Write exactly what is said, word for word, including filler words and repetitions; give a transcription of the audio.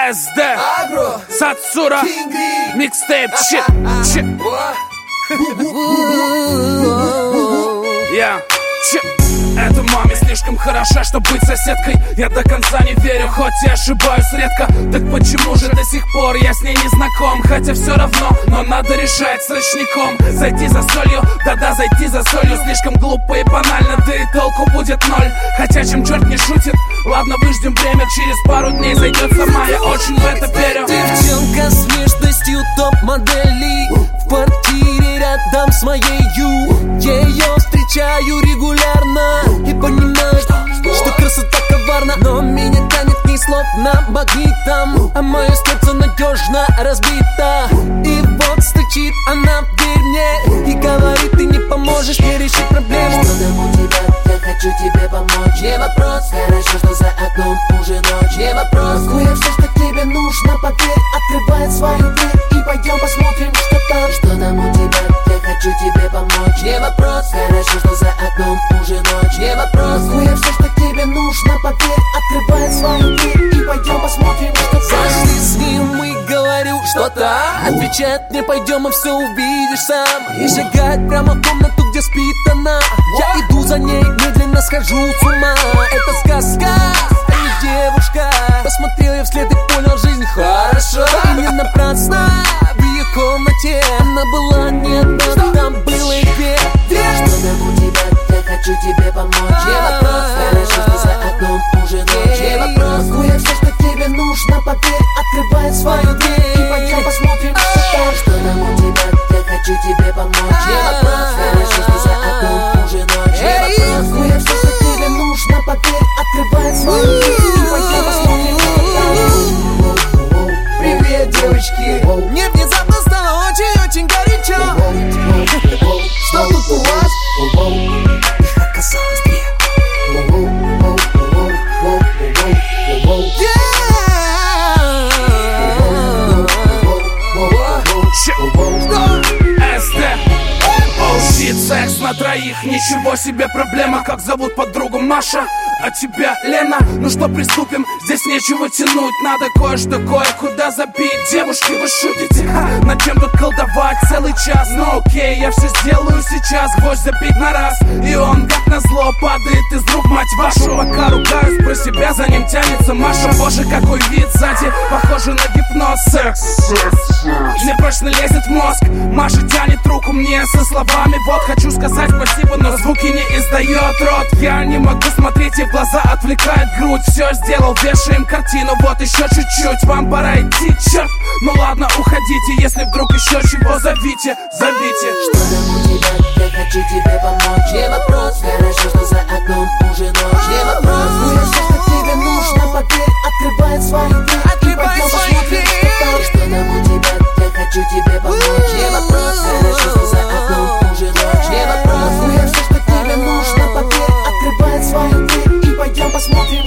эс дэ, Сацура, микстейп, чит, чит. Я, чит. Эта маме слишком хороша, чтобы быть соседкой. Я до конца не верю, хоть и ошибаюсь редко. Так почему же до сих пор я с ней не знаком? Хотя все равно, но надо решать с ручником. Зайти за солью, да-да, зайти за солью. Слишком глупо и банально, да и толку будет ноль. Хотя чем черт не шутит, ладно, выждем время. Через пару дней зайдет сама, я очень в это верю. Девчонка с внешностью топ-модели, в квартире рядом с моею. Я ее встречаю регулярно и понимаю, что красота коварна. Но меня тянет к ней словно магнитом, а мое сердце надежно разбито. И вот стучит она в дверь мне и говорит: ты не поможешь мне решить проблему. Что там у тебя? Я хочу тебе помочь. Не вопрос, хорошо, что за окном уже ночь. Не вопрос, могу я все, что тебе нужно, поверь. Открывает свою дверь и пойдем посмотрим, что там. Что там у тебя? Я хочу тебе помочь. Не вопрос, хорошо, что за окном уже ночь. Не вопрос, могу я все, что тебе нужно, поверь. Открывает свою дверь и пойдем посмотрим, что там. Зашли с ним и говорю что-то, отвечает мне: пойдем и все увидишь сам. И шагает прямо в комнату, где спит она. Я иду за ней, медленно схожу с ума. Это сказка, а не девушка. Посмотрел я вслед и понял: жизнь хорошо. И не напрасно в ее комнате она была не одна, там было и две. Что там у тебя? Я хочу тебе помочь. Не вопрос, хорошо, что за окном уже ночь. Не вопрос, могу я все, что тебе нужно, поверь. Открывает свою дверь и пойдем посмотрим, что там. Что там у тебя? Я хочу тебе помочь. Не вопрос, хорошо, что за окном уже ночь. Не вопрос, могу я все, что тебе нужно, поверь. Открывает свою дверь и пойдем посмотрим, что там. Привет, девочки. Мне внезапно стало очень-очень горячо. Что тут у вас? Их оказалось две. эс дэ. Оу, щит, секс на троих, ничего себе проблема. Как зовут подругу? Маша, а тебя Лена? Ну что, приступим, здесь нечего тянуть. Надо кое-что кое-куда забить. Девушки, вы шутите? Ха, над чем тут колдовать целый час? Ну окей, я все сделаю сейчас. Гвоздь забить на раз, и он как назло падает из рук, мать вашу. Пока ругаюсь про себя, за ним тянется Маша. Боже, какой вид сзади, похоже на гипноз. Секс, мне прочно лезет в мозг. Маша тянет руку мне со словами: вот, хочу сказать спасибо, но звуки не издает рот. Я не могу смотреть ей в глаза, отвлекает грудь. Все сделал, вешаем картину, вот еще чуть-чуть. Вам пора идти, черт, ну ладно, уходите. Если вдруг еще чего, зовите, зовите. Что там у тебя? Я хочу тебе помочь. Не вопрос, хорошо, что за окном уже ночь. Не вопрос, могу я все, что тебе нужно, поверь. Открывает свою дверь и пойдем посмотрим, что там. Что там у тебя? Я хочу тебе помочь. Не вопрос, хорошо, что за окном уже ночь. Не вопрос, могу я все, что тебе нужно, поверь. Открывает свою дверь и пойдем посмотрим.